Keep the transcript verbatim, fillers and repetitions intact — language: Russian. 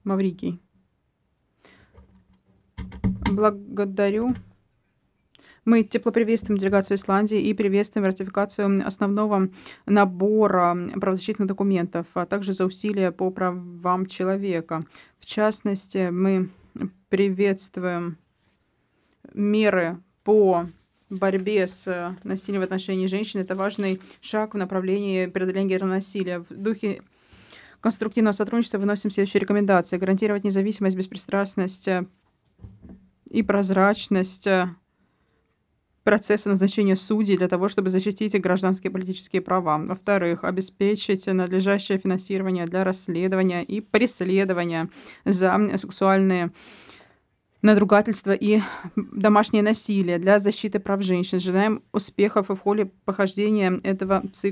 Маврикий. Благодарю. Мы тепло приветствуем делегацию Исландии и приветствуем ратификацию основного набора правозащитных документов, а также за усилия по правам человека. В частности, мы приветствуем меры по борьбе с насилием в отношении женщин. Это важный шаг в направлении преодоления гендерного насилия. В духе конструктивного сотрудничества выносим следующие рекомендации. Гарантировать независимость, беспристрастность и прозрачность процесса назначения судей для того, чтобы защитить гражданские и политические права. Во-вторых, обеспечить надлежащее финансирование для расследования и преследования за сексуальные надругательства и домашнее насилие для защиты прав женщин. Желаем успехов и в ходе похождения этого цикла.